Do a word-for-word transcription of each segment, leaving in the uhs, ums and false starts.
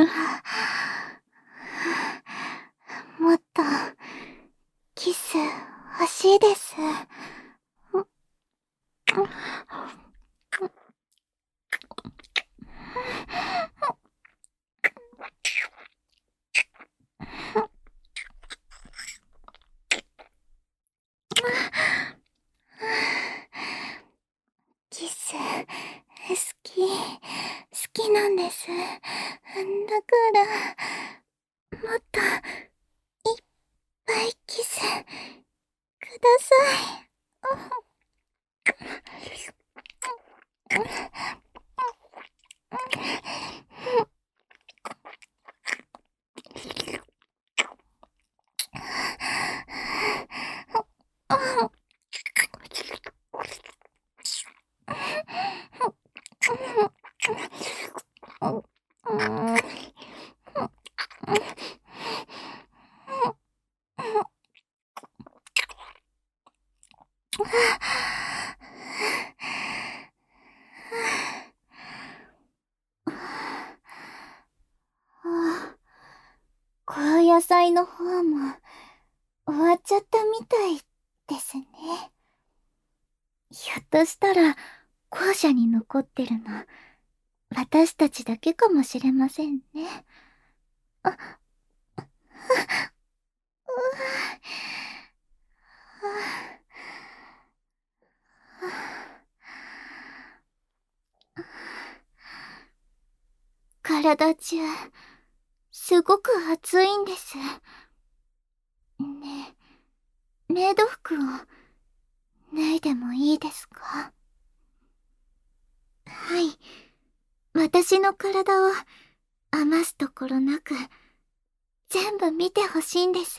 もっと、キス欲しいです。キス、好き、好きなんです。だから、もっと、いっぱいキス、ください。高野菜の方も終わっちゃったみたいですね。ひょっとしたら校舎に残ってるの私たちだけかもしれませんね。あ、体中すごく暑いんです。ねえ、メイド服を脱いでもいいですか？はい。私の体を余すところなく全部見てほしいんです。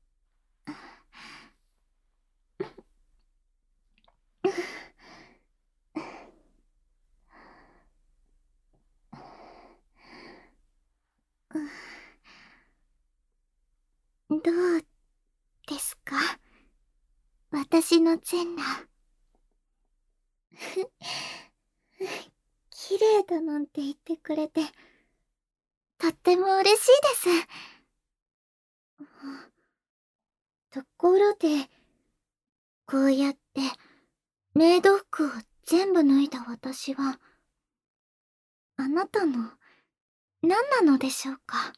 どうですか？私の全裸。綺麗だなんて言ってくれて、とっても嬉しいです。ところで、こうやってメイド服を全部脱いだ私は、あなたの何なのでしょうか？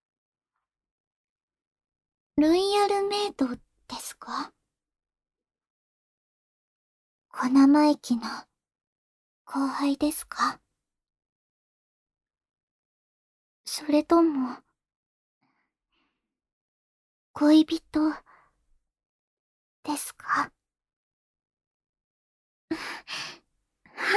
ロイヤルメイドですか？小生意気な後輩ですか？それとも、恋人ですか？はい、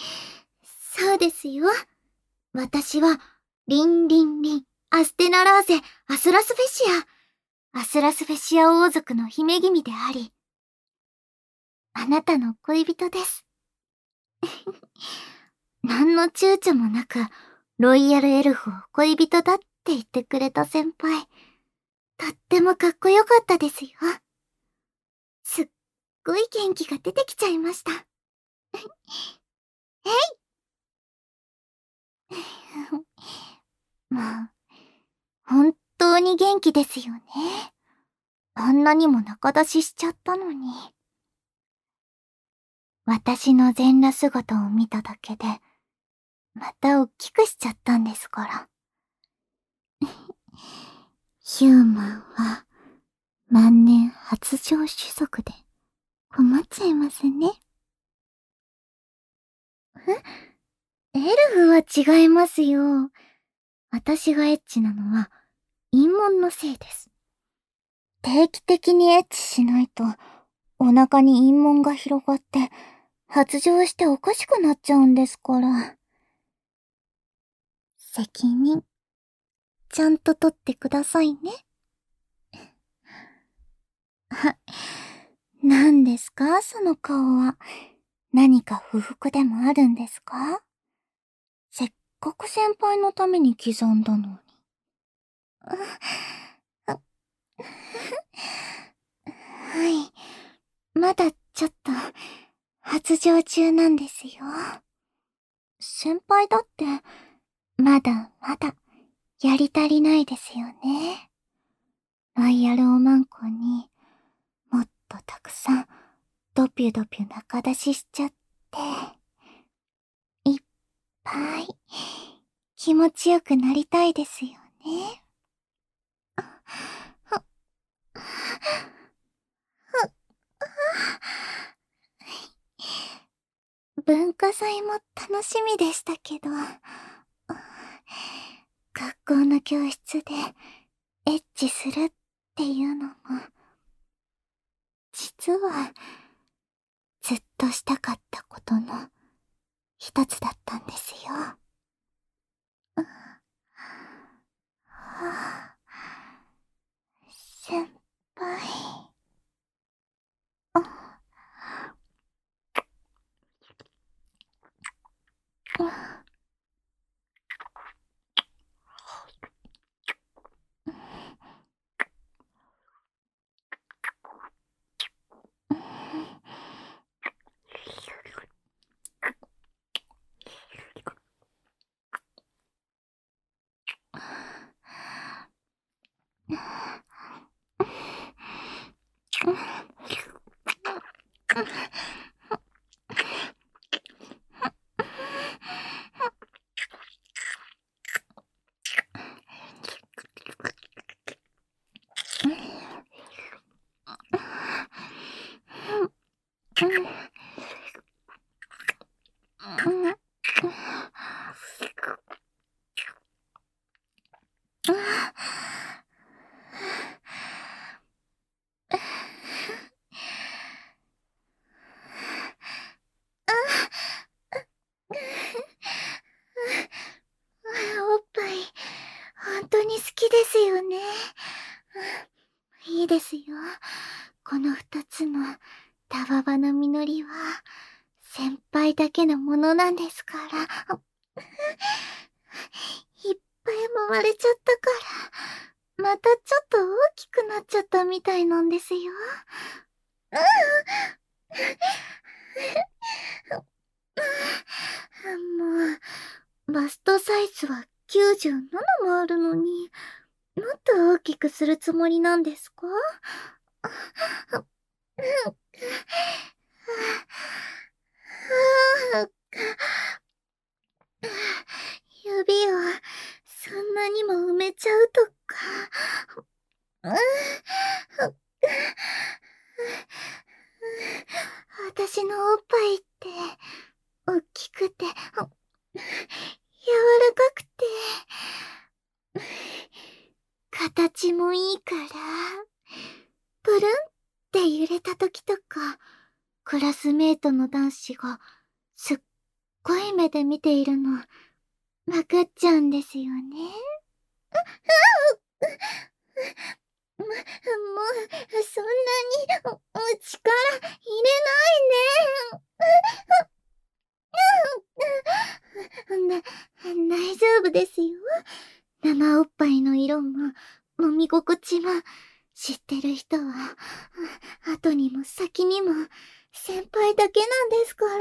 そうですよ。私は、リンリンリン、アステナラーゼ、アスラスフェシア、アスラスフェシア王族の姫君であり、あなたの恋人です。何の躊躇もなく、ロイヤルエルフを恋人だって言ってくれた先輩、とってもかっこよかったですよ。すっごい元気が出てきちゃいました。えいもう、本当に元気ですよね。あんなにも仲出ししちゃったのに。私の全裸姿を見ただけで、また大きくしちゃったんですから。ヒューマンは、万年発情種族で、困っちゃいますね。えエルフは違いますよ。私がエッチなのは、陰門のせいです。定期的にエッチしないと、お腹に陰門が広がって、発情しておかしくなっちゃうんですから。責任、ちゃんと取ってくださいね。は、何ですかその顔は。何か不服でもあるんですか？せっかく先輩のために刻んだのに。はい。まだちょっと、発情中なんですよ。先輩だって、まだまだ、 やり足りないですよね。ロイヤルおまんこにもっとたくさんドピュドピュ中出ししちゃって、いっぱい気持ちよくなりたいですよね。文化祭も楽しみでしたけど、学校の教室でエッチするっていうのも、実はずっとしたかったことの一つだったんですよ。はあ、先輩。おっぱい、本当に好きですよね。いいですよ。この二つのたわわの実りは、先輩だけのものなんですから。いっぱい揉まれちゃったから、またちょっと大きくなっちゃったみたいなんですよ。もう、バストサイズはきゅうじゅうななもあるのに、もっと大きくするつもりなんですか？指をそんなにも埋めちゃうとか。私のおっぱいって、おっきくて、柔らかくて、形もいいから、プルンって揺れた時とか、クラスメートの男子が、すっごい目で見ているの、わかっちゃうんですよね。も、もう、そんなに、お力入れないね。だ、大丈夫ですよ。生おっぱいの色も、揉み心地も、知ってる人は、後にも先にも、先輩だけなんですから。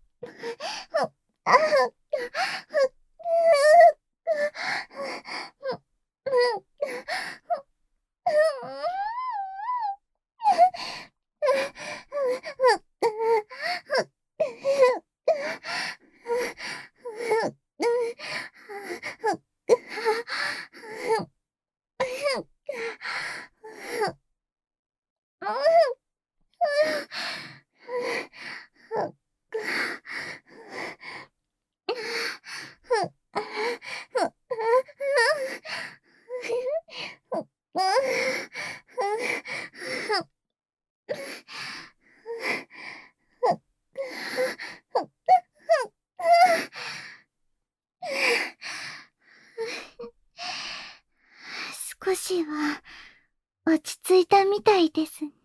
少しは落ち着いたみたいですね。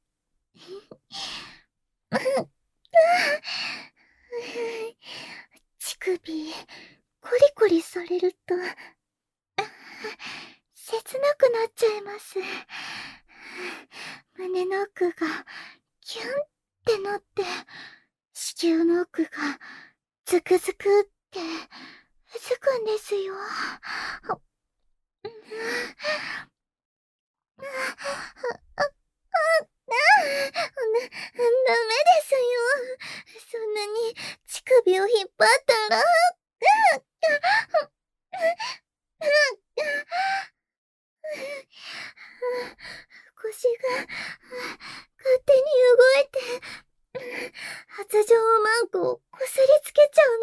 乳首、コリコリされると、切なくなっちゃいます。胸の奥がキュンってなって、子宮の奥がズクズクって、うずくくんですよ。ダメですよ。そんなに乳首を引っ張ったら。腰が勝手に動いて発情マンコをこすりつけちゃう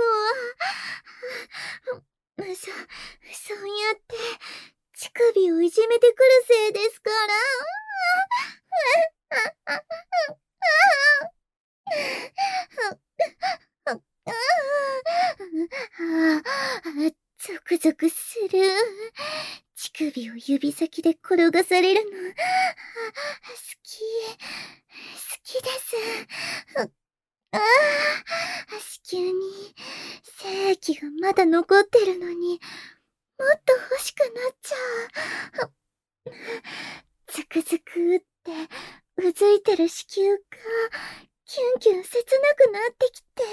のは、そ、そうやって乳首をいじめてくるせいですから。ゾクゾクする。乳首を指先で転がされるの、好き、好きです。ああ、子宮に精液がまだ残ってるのに、もっと欲しくなっちゃう。ズクズクってうずいてる子宮がキュンキュン切なくなってきて。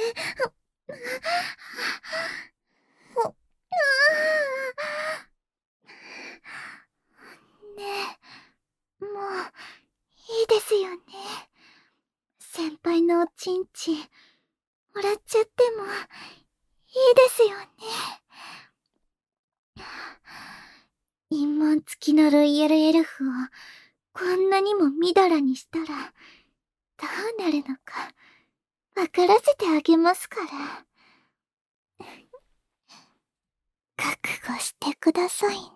ねえ、もういいですよね。先輩のおちんちんもらっちゃってもいいですよね。陰紋付きのロイヤルエルフをこんなにもみだらにしたらどうなるのかわからせてあげますから。覚悟してくださいね。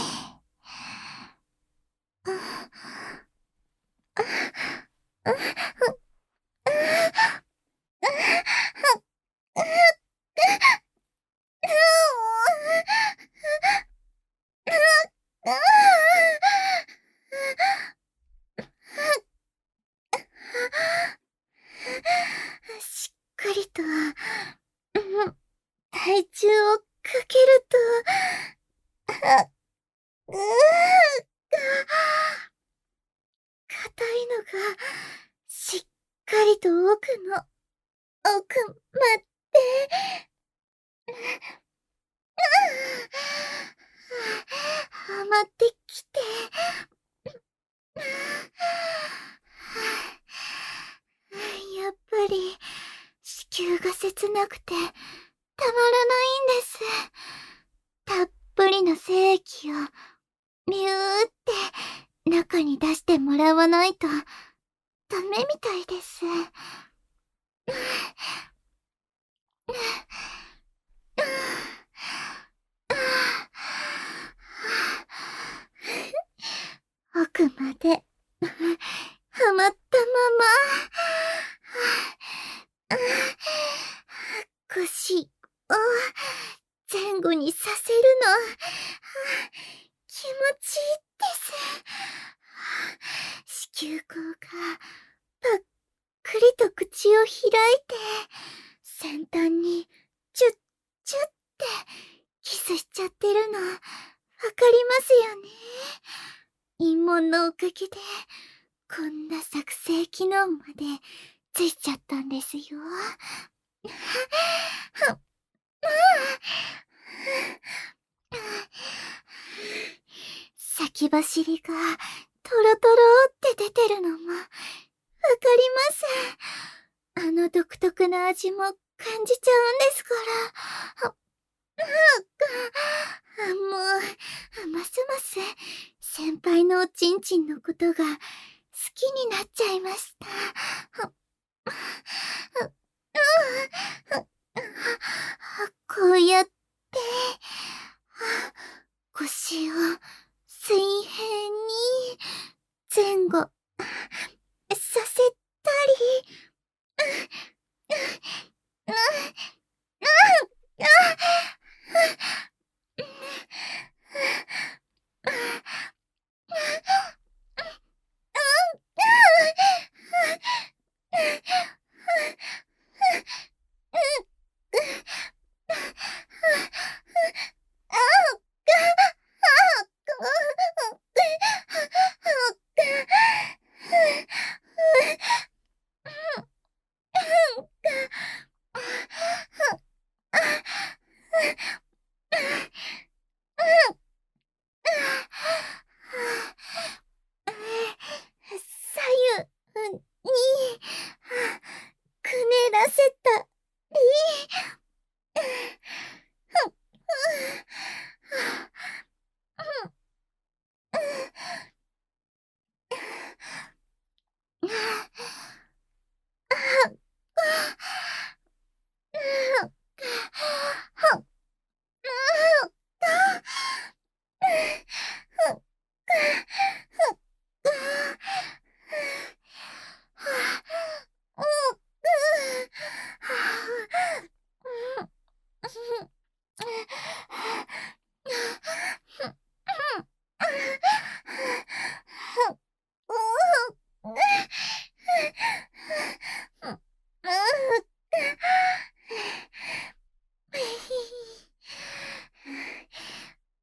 しっかりと体重をかけると、うー硬いのがしっかりと奥の奥まではまってきて、やっぱり子宮が切なくてたまらないんです。たっぷりの精液をミューって中に出してもらわないとダメみたいです。奥まではまったまま腰を前後にさせるの気持ちいいです。子宮口がぱっくりと口を開いて先端にチュッチュッってキスしちゃってるのわかりますよね。陰紋のおかげでこんな作成機能までついちゃったんですよ。先走りがトロトロって出てるのもわかります。あの独特な味も感じちゃうんですから。もうますます先輩のおちんちんのことが好きになっちゃいました。こうやって腰を水平に前後させたり、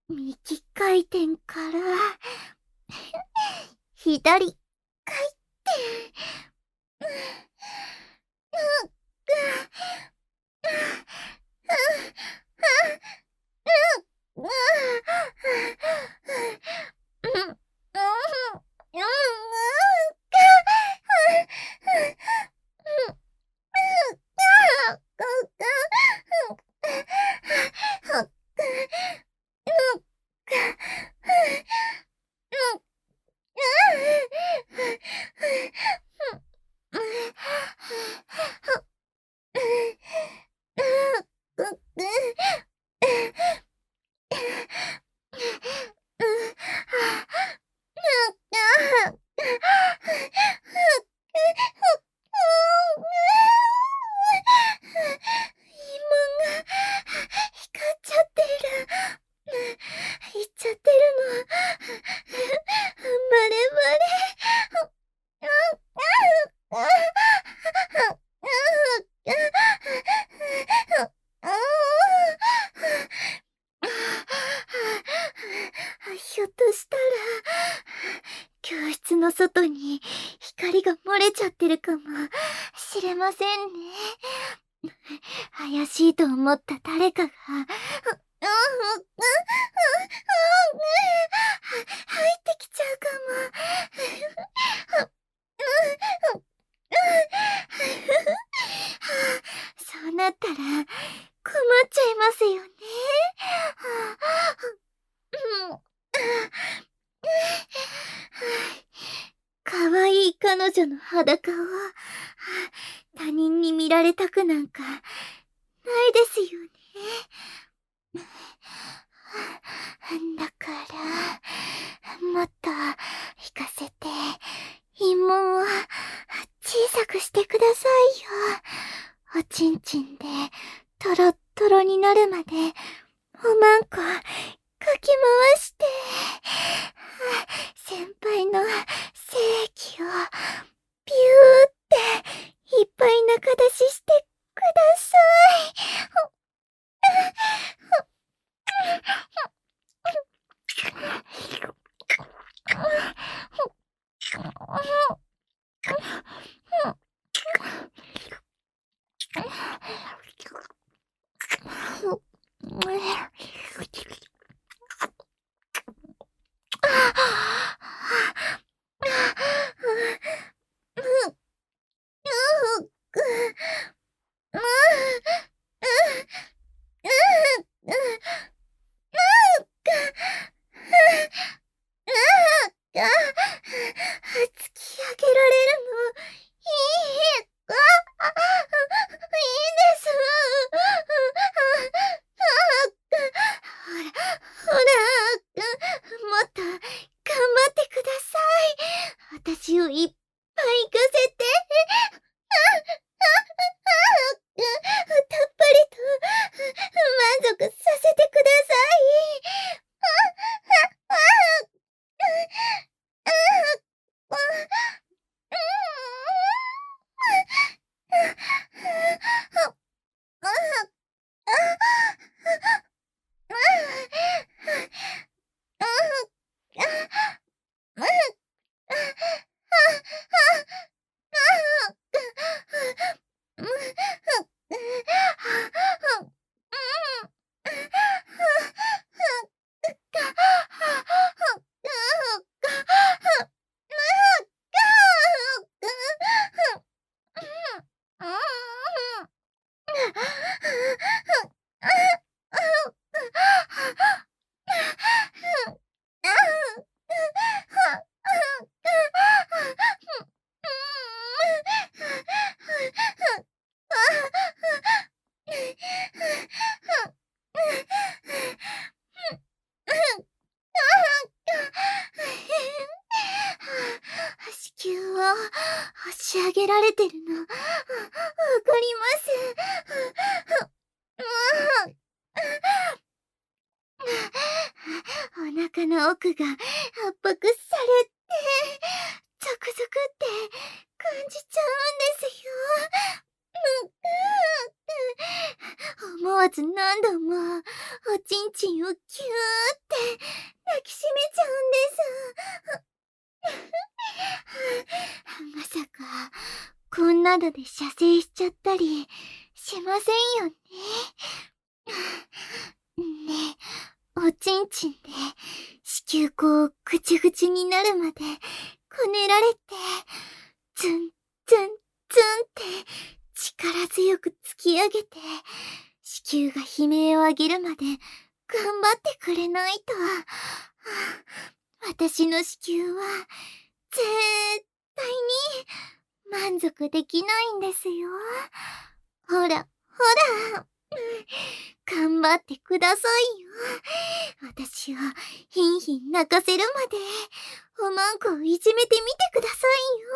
右回転から、左回転。ひょっとしたら、教室の外に光が漏れちゃってるかもしれませんね。怪しいと思った誰かが、入ってきちゃうかも。そうなったら困っちゃいますよね。可愛い彼女の裸を他人に見られたくなんかないですよね。だからもっと引かせて陰門を小さくしてくださいよ。おちんちんでトロットロになるまでおまんこかき回して、先輩の精液をピューっていっぱい中出ししてください。突き上げられるのいいああいいです。ほらほら、もっと頑張ってください。私をいっぱい行かせて。たっぷりと満足させてください。子宮を押し上げられてるの、わかります。お腹の奥が圧迫されて、ゾクゾクって感じちゃうんですよ。思わず何度もおおちんちんをキューって抱きしめちゃうんです。まさか、こんなので射精しちゃったりしませんよね。ねえ、おちんちんで子宮口ぐちぐちになるまでこねられて、ツンツンツンって力強く突き上げて、子宮が悲鳴を上げるまで頑張ってくれないと、私の子宮は絶対に満足できないんですよ。ほら、ほら。頑張ってくださいよ。私をヒンヒン泣かせるまで、おまんこをいじめてみてくださ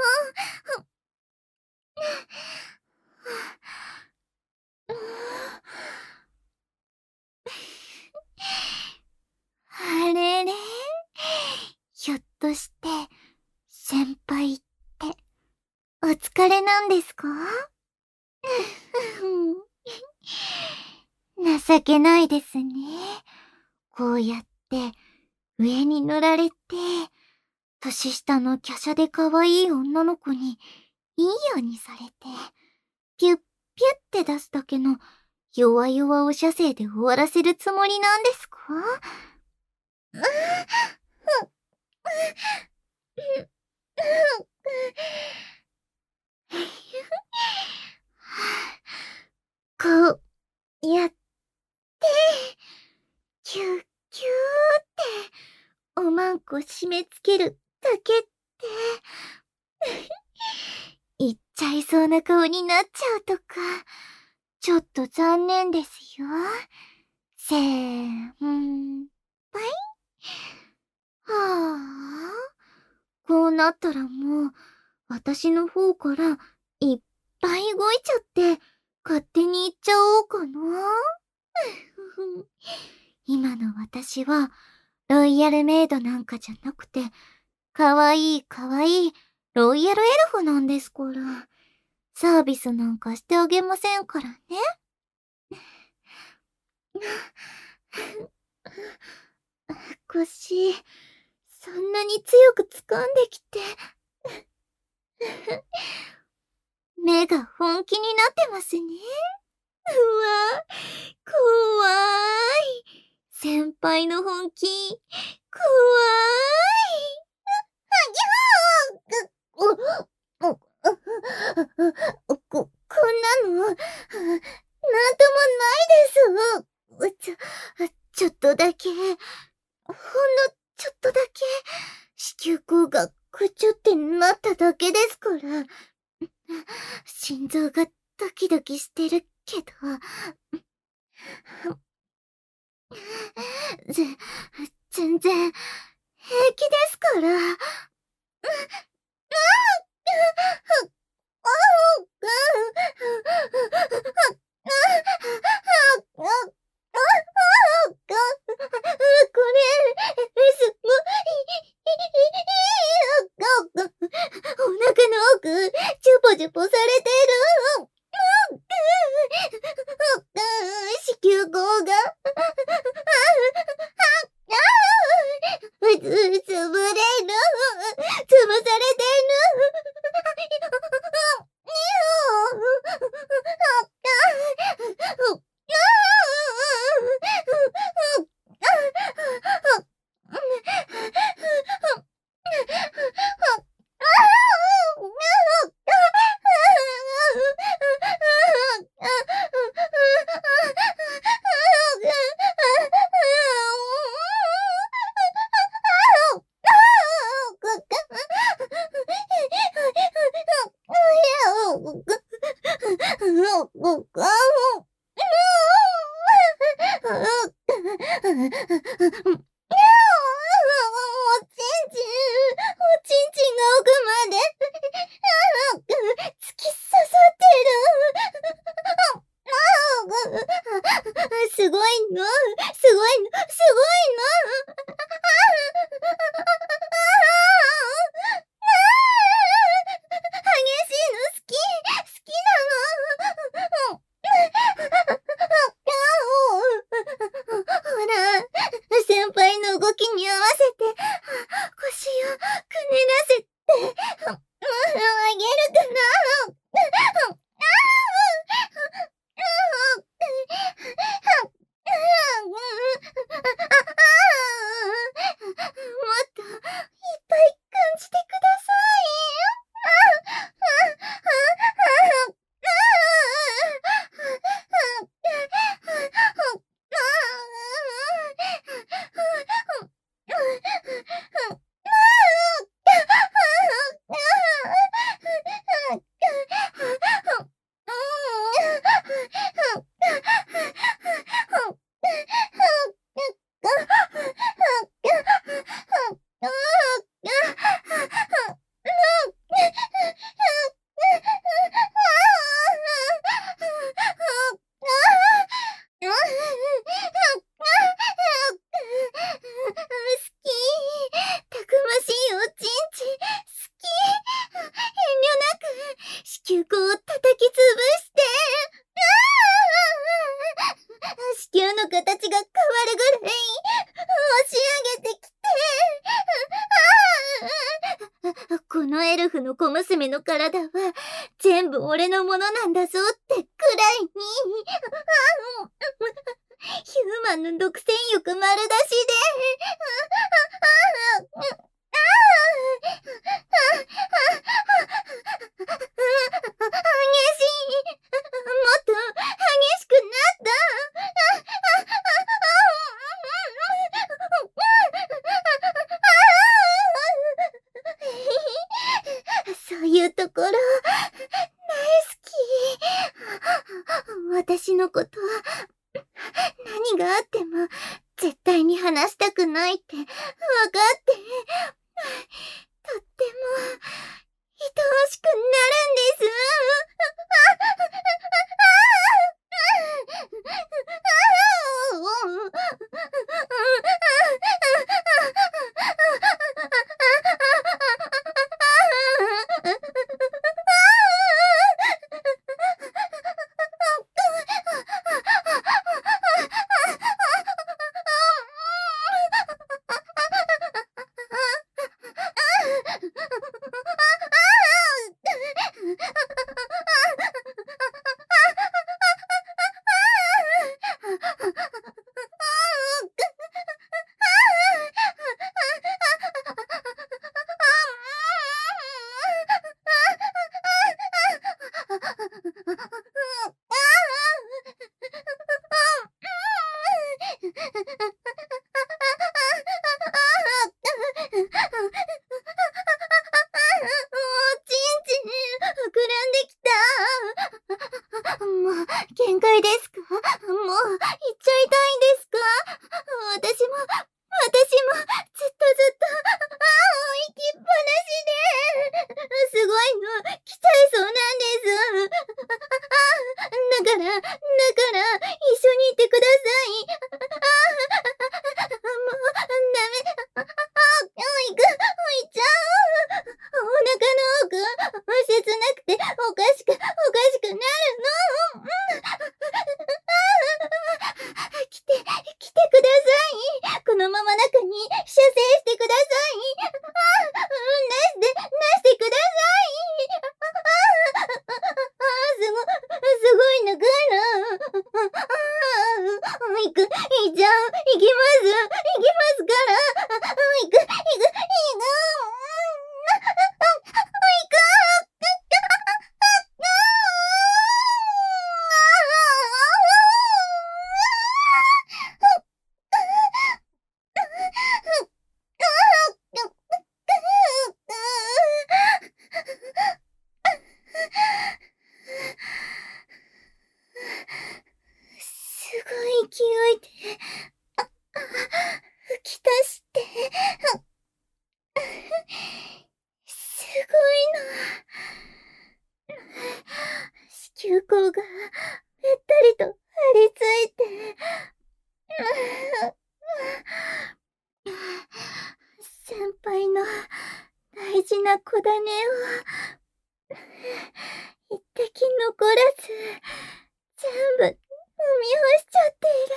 いよ。あれれ、ひょっとして、先輩って、お疲れなんですか？情けないですね。こうやって、上に乗られて、年下の華奢で可愛い女の子に、いいようにされて、ピュッピュッって出すだけの、弱々お射精で終わらせるつもりなんですか？こうやって、キュッキューって、おまんこ締め付けるだけって、言っちゃいそうな顔になっちゃうとか、ちょっと残念ですよ。せーんぱい。はあ、こうなったらもう、私の方からいっぱい動いちゃって、勝手に行っちゃおうかな。今の私は、ロイヤルメイドなんかじゃなくて、かわいいかわいいロイヤルエルフなんですから。サービスなんかしてあげませんからね。腰、そんなに強く掴んできて。目が本気になってますね。うわ、怖い。先輩の本気、怖い。こ、こんなの、なんともないです。ちょ、ちょっとだけ、ほんのちょっとだけ、子宮口がぐちゅってなっただけですから。心臓がドキドキしてるけど。ぜ、全然、平気ですから。これ、すごい。お腹の奥、ジュポジュポされてる。子宮口が、うつ、潰れる。潰されてる。すごいの、すごいの、すごいの。激しいの好き、好きなの。 のエルフの小娘の体は全部俺のものなんだぞってくらいにヒューマンの独占欲丸出しで激しい、もっと激しくなったそういうところ大好き。私のこと何があっても絶対に話したくないって分かって、とっても愛おしくなるんです。限界ですか？もう、行っちゃいたいんですか？私も、私も、ずっとずっと、ああ、行きっぱなしで、すごいの、来ちゃいそうなんです。だから、だから、一緒に行ってください。ああ、もう、ダメ、ああ、行く、行っちゃう。お腹の奥、切なくて、おかしく、おかしくなるの。来て、来てください。このまま中に射精してください。ああ、なして、なしてください。ああ、すご、すごい長いな。ああ、行く、行っちゃう。行きます。行きますから。行く、行く、行く。すごい勢いで、あ、吹き出して、すごいの。子宮口がべったりと張り付いて、先輩の大事な子種を一滴残らず全部飲み干しちゃっている。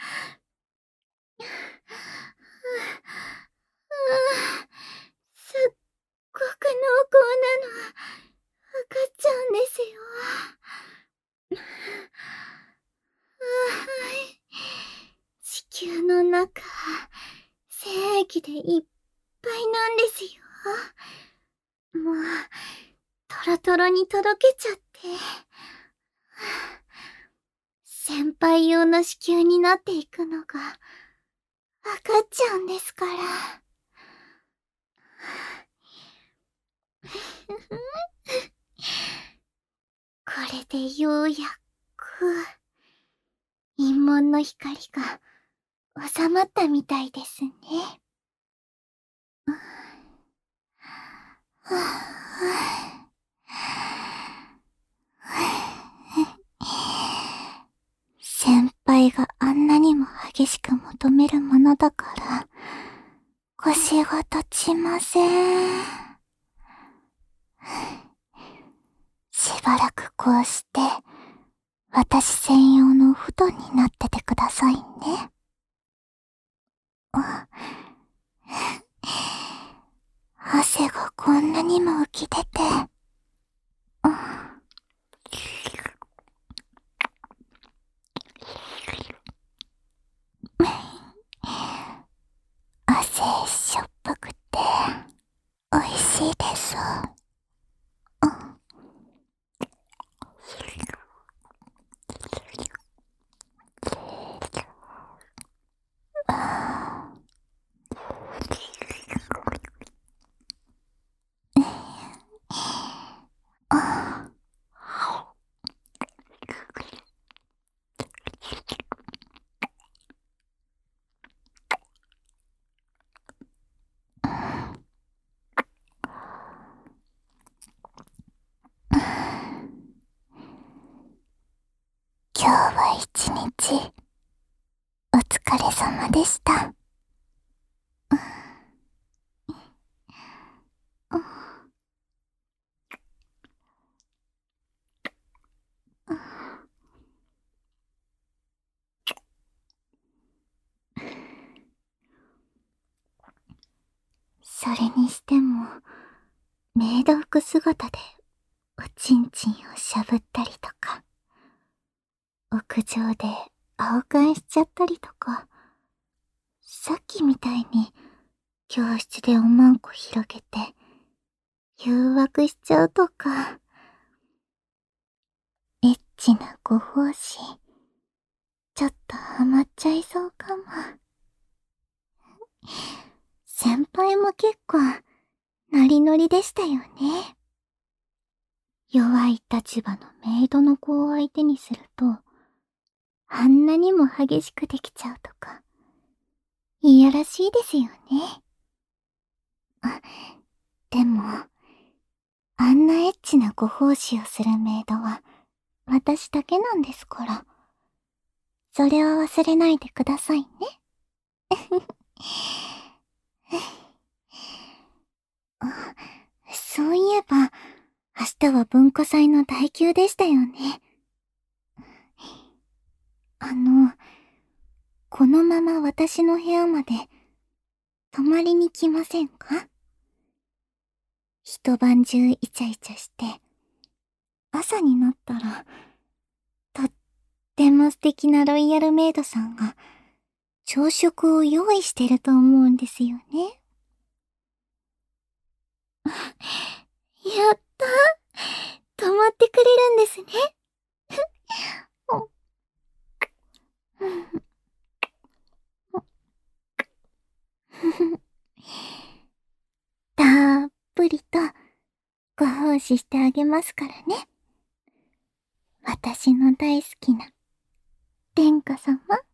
すっごく濃厚なの分かっちゃうんですよ。地球の中、精液でいっぱいなんですよ。もう、トロトロにとろけちゃって。先輩用の子宮になっていくのが、わかっちゃうんですから。これでようやく、陰門の光が収まったみたいですね。先輩があんなにも激しく求めるものだから、腰が立ちません。しばらくこうして、私専用のお布団になっててくださいね。汗がこんんなにも浮き出て、うん、汗しょっぱくて美味しいです。うん、あ、今日は一日お疲れ様でした。うん、うん、それにしても、メイド服姿でおちんちんをしゃぶったりとか、屋上で青缶しちゃったりとか、さっきみたいに教室でおまんこ広げて誘惑しちゃうとか、エッチなご奉仕、ちょっとハマっちゃいそうかも。先輩も結構ノリノリでしたよね。弱い立場のメイドの子を相手にすると、あんなにも激しくできちゃうとか、いやらしいですよね。あ、でも、あんなエッチなご奉仕をするメイドは、私だけなんですから。それは忘れないでくださいね。あ、そういえば、明日は文化祭の代休でしたよね。あの、このまま私の部屋まで泊まりに来ませんか？一晩中イチャイチャして、朝になったら、とっても素敵なロイヤルメイドさんが朝食を用意してると思うんですよね。やったー、泊まってくれるんですね。たっぷりとご奉仕してあげますからね。私の大好きな殿下様。